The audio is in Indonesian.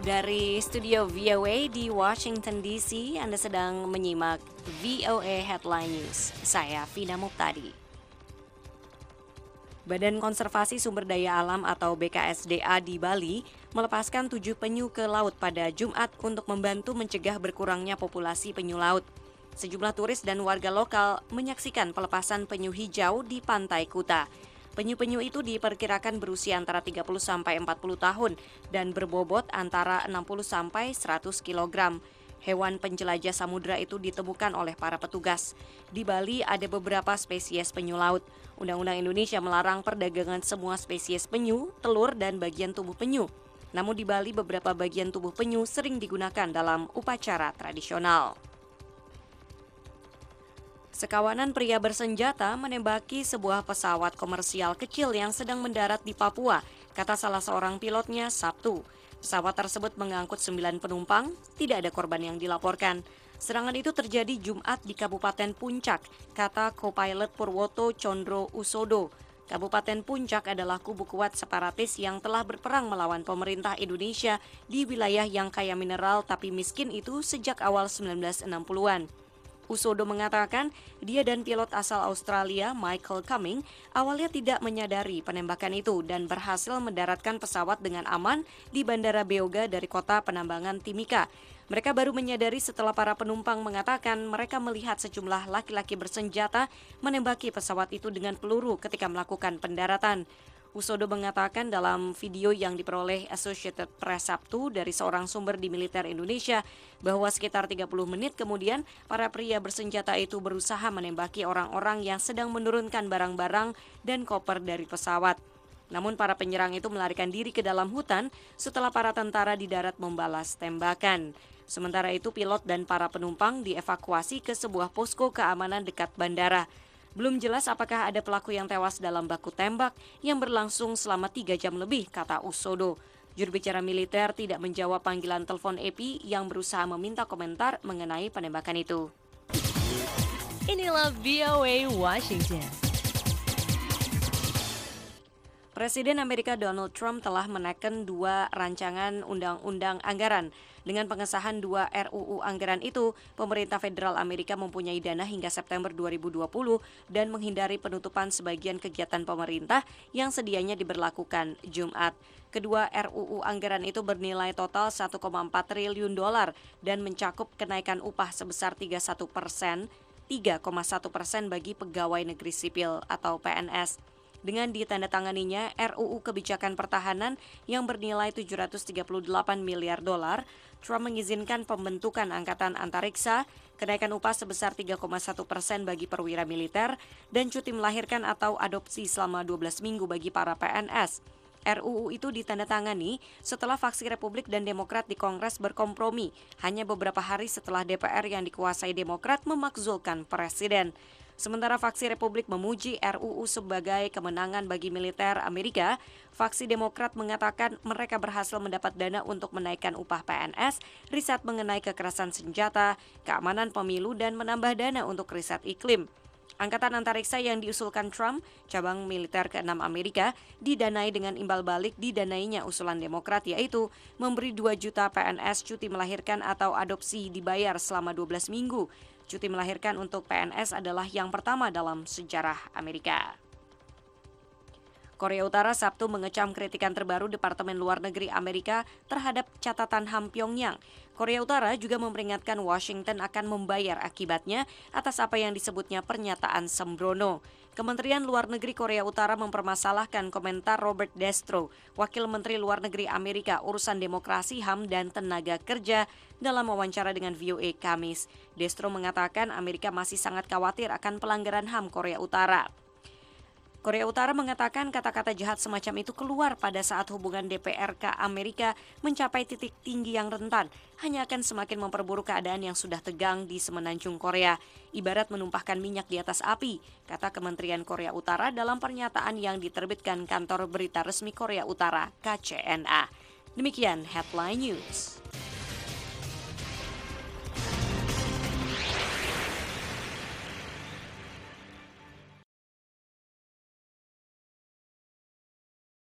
Dari studio VOA di Washington DC, Anda sedang menyimak VOA Headline News. Saya Vina Muhtadi. Badan Konservasi Sumber Daya Alam atau BKSDA di Bali melepaskan 7 penyu ke laut pada Jumat untuk membantu mencegah berkurangnya populasi penyu laut. Sejumlah turis dan warga lokal menyaksikan pelepasan penyu hijau di Pantai Kuta. Penyu-penyu itu diperkirakan berusia antara 30 sampai 40 tahun dan berbobot antara 60 sampai 100 kg. Hewan penjelajah samudra itu ditemukan oleh para petugas. Di Bali ada beberapa spesies penyu laut. Undang-Undang Indonesia melarang perdagangan semua spesies penyu, telur, dan bagian tubuh penyu. Namun di Bali beberapa bagian tubuh penyu sering digunakan dalam upacara tradisional. Sekawanan pria bersenjata menembaki sebuah pesawat komersial kecil yang sedang mendarat di Papua, kata salah seorang pilotnya Sabtu. Pesawat tersebut mengangkut 9 penumpang, tidak ada korban yang dilaporkan. Serangan itu terjadi Jumat di Kabupaten Puncak, kata co-pilot Purwoto Condro Usodo. Kabupaten Puncak adalah kubu kuat separatis yang telah berperang melawan pemerintah Indonesia di wilayah yang kaya mineral tapi miskin itu sejak awal 1960-an. Usodo mengatakan dia dan pilot asal Australia Michael Cumming awalnya tidak menyadari penembakan itu dan berhasil mendaratkan pesawat dengan aman di Bandara Beoga dari kota penambangan Timika. Mereka baru menyadari setelah para penumpang mengatakan mereka melihat sejumlah laki-laki bersenjata menembaki pesawat itu dengan peluru ketika melakukan pendaratan. Usodo mengatakan dalam video yang diperoleh Associated Press Sabtu dari seorang sumber di militer Indonesia bahwa sekitar 30 menit kemudian para pria bersenjata itu berusaha menembaki orang-orang yang sedang menurunkan barang-barang dan koper dari pesawat. Namun para penyerang itu melarikan diri ke dalam hutan setelah para tentara di darat membalas tembakan. Sementara itu pilot dan para penumpang dievakuasi ke sebuah posko keamanan dekat bandara. Belum jelas apakah ada pelaku yang tewas dalam baku tembak yang berlangsung selama 3 jam lebih, kata Usodo. Juru bicara militer tidak menjawab panggilan telepon EPI yang berusaha meminta komentar mengenai penembakan itu. Inilah VOA Washington. Presiden Amerika Donald Trump telah menaikkan 2 rancangan undang-undang anggaran. Dengan pengesahan 2 RUU anggaran itu, pemerintah federal Amerika mempunyai dana hingga September 2020 dan menghindari penutupan sebagian kegiatan pemerintah yang sedianya diberlakukan Jumat. Kedua RUU anggaran itu bernilai total 1,4 triliun dolar dan mencakup kenaikan upah sebesar 3,1% bagi pegawai negeri sipil atau PNS. Dengan ditandatanganinya RUU Kebijakan Pertahanan yang bernilai 738 miliar dolar, Trump mengizinkan pembentukan Angkatan Antariksa, kenaikan upah sebesar 3,1% bagi perwira militer, dan cuti melahirkan atau adopsi selama 12 minggu bagi para PNS. RUU itu ditandatangani setelah faksi Republik dan Demokrat di Kongres berkompromi, hanya beberapa hari setelah DPR yang dikuasai Demokrat memakzulkan Presiden. Sementara faksi Republik memuji RUU sebagai kemenangan bagi militer Amerika, faksi Demokrat mengatakan mereka berhasil mendapat dana untuk menaikkan upah PNS, riset mengenai kekerasan senjata, keamanan pemilu, dan menambah dana untuk riset iklim. Angkatan Antariksa yang diusulkan Trump, cabang militer ke-6 Amerika, didanai dengan imbal balik didanainya usulan Demokrat, yaitu memberi 2 juta PNS cuti melahirkan atau adopsi dibayar selama 12 minggu. Cuti melahirkan untuk PNS adalah yang pertama dalam sejarah Amerika. Korea Utara Sabtu mengecam kritikan terbaru Departemen Luar Negeri Amerika terhadap catatan HAM Pyongyang. Korea Utara juga memperingatkan Washington akan membayar akibatnya atas apa yang disebutnya pernyataan sembrono. Kementerian Luar Negeri Korea Utara mempermasalahkan komentar Robert Destro, Wakil Menteri Luar Negeri Amerika urusan demokrasi, HAM, dan tenaga kerja dalam wawancara dengan VOA Kamis. Destro mengatakan Amerika masih sangat khawatir akan pelanggaran HAM Korea Utara. Korea Utara mengatakan kata-kata jahat semacam itu keluar pada saat hubungan DPRK Amerika mencapai titik tinggi yang rentan, hanya akan semakin memperburuk keadaan yang sudah tegang di semenanjung Korea, ibarat menumpahkan minyak di atas api, kata Kementerian Korea Utara dalam pernyataan yang diterbitkan kantor berita resmi Korea Utara, KCNA. Demikian Headline News.